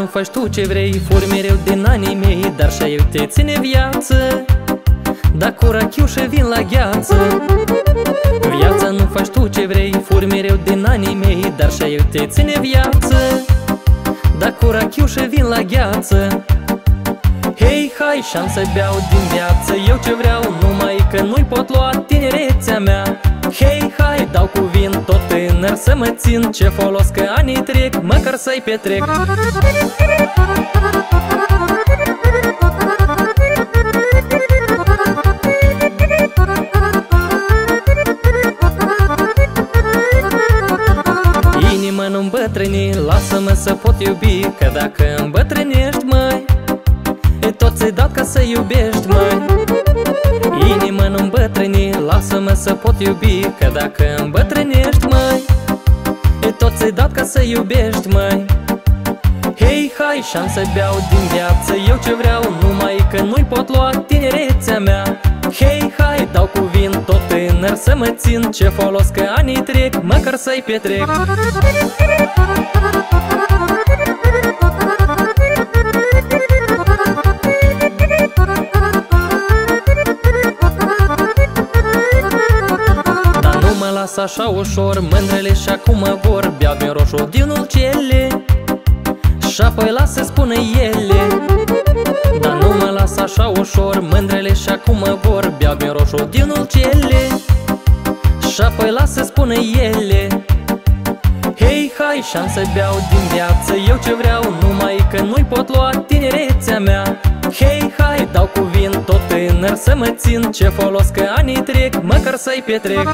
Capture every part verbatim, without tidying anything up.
nu faci tu ce vrei, furi mereu din anii mei, dar și eu te ține viață. Dacă rachiușe vin la gheață. Viața nu faci tu ce vrei, furi mereu din anii mei, dar și eu te ține viață. Dacă rachiușe vin la gheață. Hei, hai și-am să beau din viață eu ce vreau, numai că nu-i pot lua tinerețea mea. Hei, hai, dau cu vin tot tânăr să mă țin, ce folos că anii trec, măcar să-i petrec. Inima nu îmbătrâni, lasă-mă să pot iubi, că dacă îmbătrânești, măi, e tot ți-ai dat ca să iubești, măi. Inima nu îmbătrâni, lasă-mă să pot iubi, că dacă îmbătrânești, măi, e tot ți-ai dat ca să iubești, măi. Hei, hai și-am să beau din viață eu ce vreau, numai că nu-i pot lua tinerețea mea. Hei, hai, dau cu vin tot tânăr să mă țin, ce folos că anii trec, măcar să-i petrec. Dar nu mă las așa ușor, mândrele și acum mă vor, beau din roșu din ulcele și apoi las să spună ele. Dar nu mă las așa ușor, mândrele și acum mă vor, beau din roșu din ulcele și apoi las să spună ele. Hei, hai și-am să beau din viață eu ce vreau, numai că nu-i pot lua tinerețea mea. Hei, hai, dau cu vin tot tânăr să mă țin, ce folos că anii trec, măcar să-i petrec.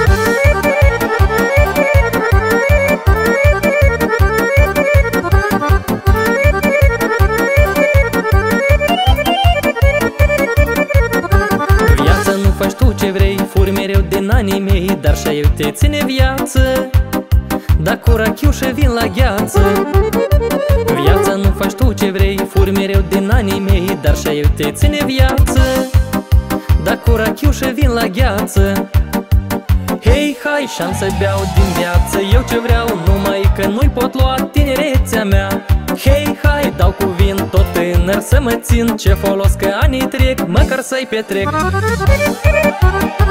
Viața nu faci tu ce vrei, furi mereu din anii mei, dar și eu te ține viață. Dacă rachiușe vin la gheață. Viața nu faci tu ce vrei, furi mereu din anii mei, dar și eu te ține viață. Dacă rachiușe vin la gheață. Hei, hai și-am să beau din viață eu ce vreau, numai că nu-i pot lua tinerețea mea. Hei, hai, dau cu vin tot tânăr să mă țin, ce folos că anii trec, măcar să-i petrec.